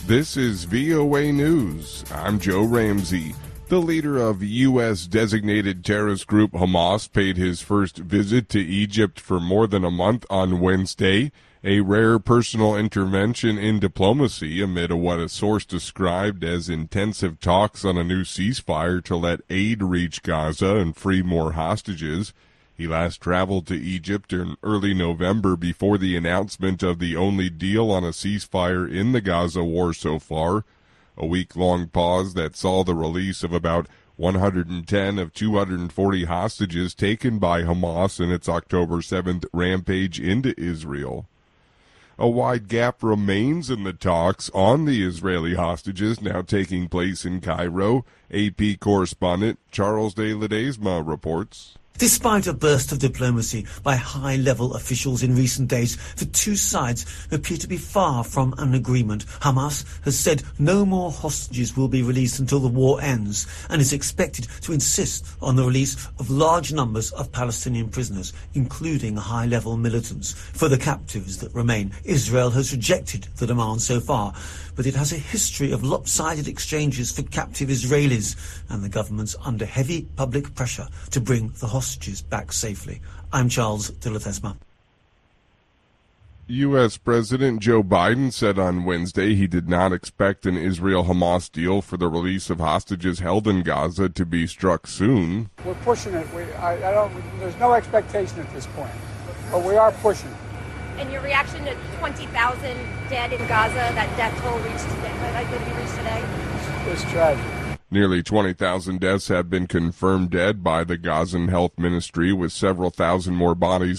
This is VOA News. I'm Joe Ramsey. The leader of U.S.-designated terrorist group Hamas paid his first visit to Egypt for more than a month on Wednesday, a rare personal intervention in diplomacy amid what a source described as intensive talks on a new ceasefire to let aid reach Gaza and free more hostages. He last traveled to Egypt in early November before the announcement of the only deal on a ceasefire in the Gaza war so far, a week-long pause that saw the release of about 110 of 240 hostages taken by Hamas in its October 7th rampage into Israel. A wide gap remains in the talks on the Israeli hostages now taking place in Cairo. AP correspondent Charles de Ledesma reports. Despite a burst of diplomacy by high-level officials in recent days, the two sides appear to be far from an agreement. Hamas has said no more hostages will be released until the war ends and is expected to insist on the release of large numbers of Palestinian prisoners, including high-level militants. For the captives that remain, Israel has rejected the demand so far, but it has a history of lopsided exchanges for captive Israelis, and the government's under heavy public pressure to bring the hostages back safely. I'm Charles de Ledesma. U.S. President Joe Biden said on Wednesday he did not expect an Israel-Hamas deal for the release of hostages held in Gaza to be struck soon. We're pushing it. There's no expectation at this point, but we are pushing it. And your reaction to 20,000 dead in Gaza, that death toll reached today? It's tragic. Nearly 20,000 deaths have been confirmed dead by the Gazan Health Ministry, with several thousand more bodies